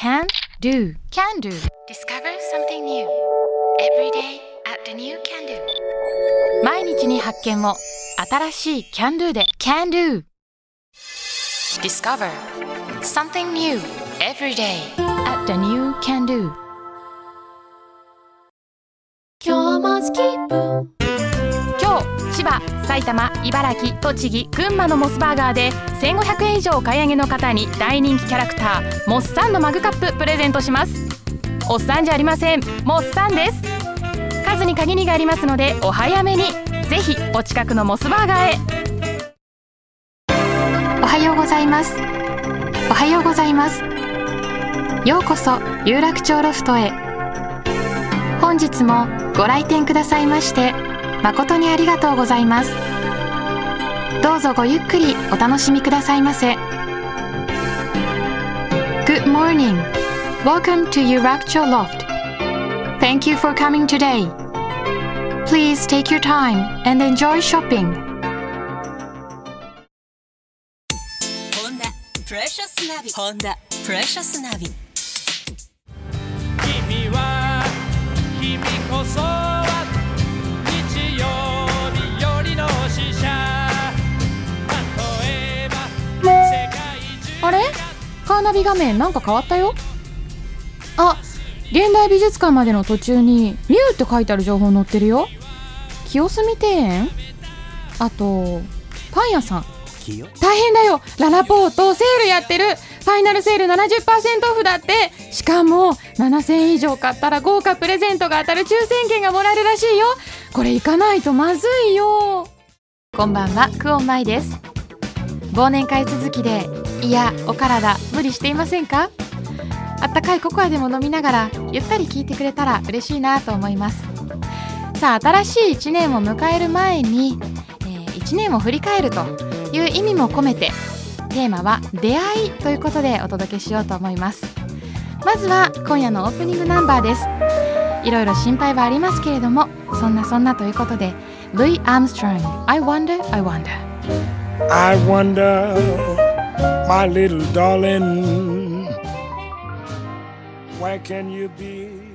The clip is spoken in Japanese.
Can do. Discover something new every day at the new Can do. 毎日に発見を新しい Can do で Can do. Discover something new every day at the new Can do. 今日もスキップ。今日、千葉、埼玉、茨城、栃木、群馬のモスバーガーで1500円以上お買い上げの方に大人気キャラクターモッサンのマグカッププレゼントします。おっさんじゃありません、モッサンです。数に限りがありますのでお早めに。ぜひお近くのモスバーガーへ。おはようございます。おはようございます。ようこそ有楽町ロフトへ。本日もご来店くださいまして誠にありがとうございます。どうぞごゆっくりお楽しみくださいませ。 Good morning. Welcome to Yurakcho Loft. Thank you for coming today. Please take your time and enjoy shopping. Honda Precious Navi. Honda Precious Navi. 君は君こそは日曜日よりの使者。例えば世界中。 あれ？カーナビ画面なんか変わったよ。あ、現代美術館までの途中にニューって書いてある情報載ってるよ。清澄庭園、あとパン屋さん。大変だよ、ララポートセールやってる。ファイナルセール 70% オフだって。しかも7000円以上買ったら豪華プレゼントが当たる抽選券がもらえるらしいよ。これ行かないとまずいよ。こんばんは、クオンマイです。忘年会続きで、いやお体無理していませんか？あったかいココアでも飲みながらゆったり聞いてくれたら嬉しいなと思います。さあ、新しい1年を迎える前に、1年を振り返るという意味も込めて、テーマは出会いということでお届けしようと思います。まずは今夜のオープニングナンバーです。いろいろ心配はありますけれども、そんなということで、Louis Armstrong I wonder I wonder, my little darling, where can you be?